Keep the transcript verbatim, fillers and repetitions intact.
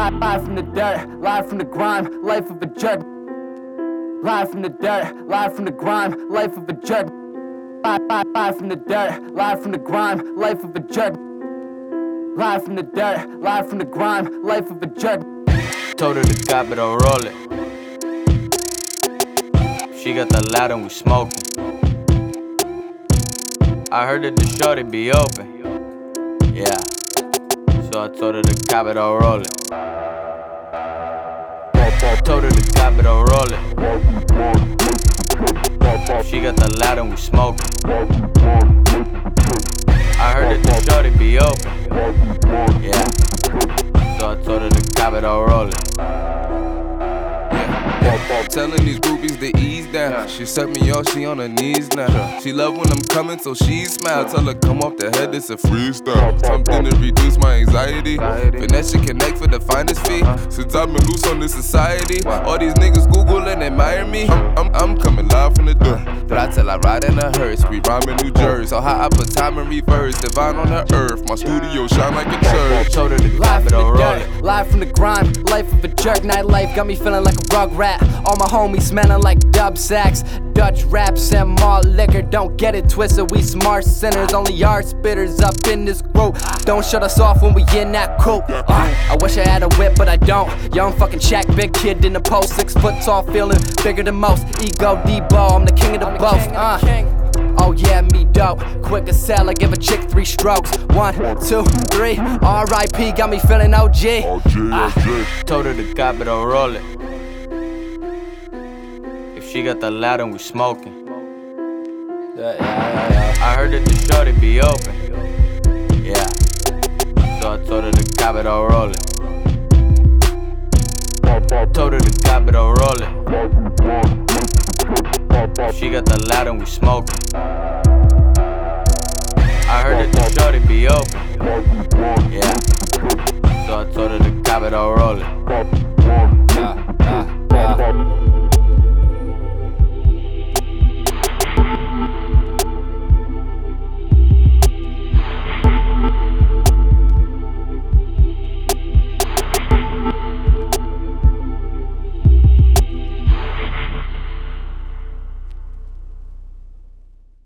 Live, live from the dirt, live from the grime, life of a jerk. Live from the dirt, live from the grime, life of a jerk. Live, live, live from the dirt, live from the grime, life of a jerk. Live from the dirt, live from the grime, life of a jerk. Told her to cop it or roll it. She got the loud and we smoking. I heard that the shorty be open. Yeah, so I told her to cop it or roll it. Told her to cop it or roll it. She got the loud and we smoking. I heard that the shorty be open. Yeah, so I told her to cop it or roll it. Telling these groupies to ease down. She set me off, she on her knees now. She love when I'm coming, so she smile. Tell her come off the head, it's a freestyle. Something to reduce my anxiety. Finesse and connect for the finest fee. Since I've been loose on this society, all these niggas Google and admire me. I'm, I'm, I'm coming live from the dirt. But I tell I ride in a hearse. We rhyme in New Jersey. So high I put time in reverse. Divine on the earth. My studio shine like a church. Told her to Live cop it from or the roll dirt, it. live from the grime, life of a jerk. Nightlife got me feeling like a rug rat. All my homies smelling like dub sacks. Dutch raps and malt liquor. Don't get it twisted, we smart sinners. Only yard spitters up in this group. Don't shut us off when we in that coupe. uh, I wish I had a whip, but I don't. Young fucking Shaq, big kid in the post. Six foot tall, feeling bigger than most. Ego Debo, I'm the king of the boast. uh. Oh yeah, me dope. Quick as hell, I give a chick three strokes. One, two, three. R I P got me feeling O G. Ah. Told her to cop it or roll it. If she got the loud and we smoking. Yeah, yeah, yeah, yeah. I heard that the shorty be open. Yeah, so I told her to cop it or roll it. Told her to cop it or roll it. She got the loud and we smoking. I heard that the shorty be open. Yeah, so I told her to cop it or roll it. Yeah, yeah, yeah.